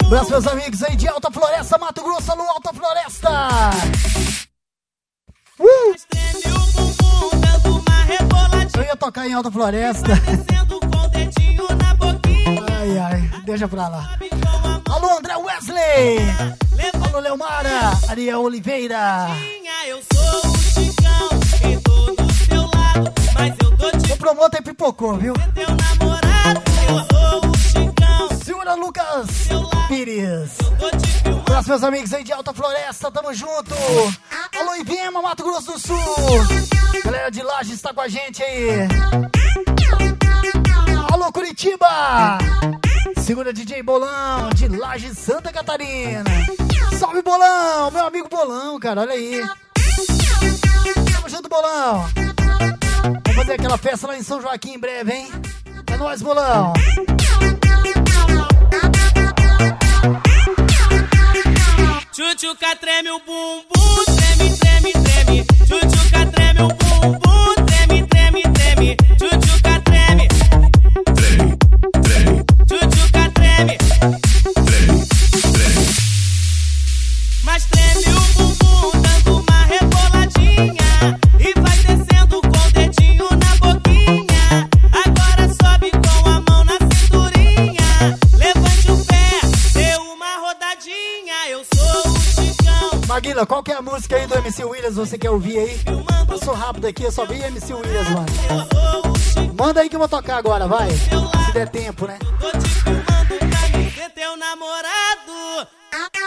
Abraço, meus amigos aí de Alta Floresta, Mato Grosso, no Alta Floresta. Eu ia tocar em Alta Floresta. Ai, ai, deixa pra lá. Alô, André Wesley. Alô, Leomara. Ariel Oliveira. Eu sou o Chicão e tô do seu lado, mas eu tô te... O promotor pipocou, viu? Teu namorado, eu sou o Chicão. Senhora Lucas Pires. Abraço, meus amigos aí de Alta Floresta, tamo junto. Alô, Ivema, Mato Grosso do Sul. Galera de Lages está com a gente aí. Alô, Curitiba. Segura DJ Bolão, de Lages, Santa Catarina. Salve, Bolão, meu amigo Bolão, cara, olha aí. Tamo junto, Bolão. Vamos fazer aquela festa lá em São Joaquim em breve, hein? É nóis, Bolão. Tchutchuca treme o bumbum, treme, treme, treme. Tchutchuca treme o bumbum, treme, treme, treme. Tchutchuca treme. Treme, treme. Tchutchuca treme. Treme, treme. Mas treme o bumbum dando uma reboladinha e vai descendo com o dedinho na boquinha. Agora sobe com a mão na cinturinha. Levante o pé, dê uma rodadinha. Eu sou o Chicão. Maguila, qual que é a música aí do MC Williams? Você quer ouvir aí? Passou rápido aqui, eu só vi MC Williams, mano. Manda aí que eu vou tocar agora, vai. Se der tempo, né? Tô te filmando pra mim ser teu namorado.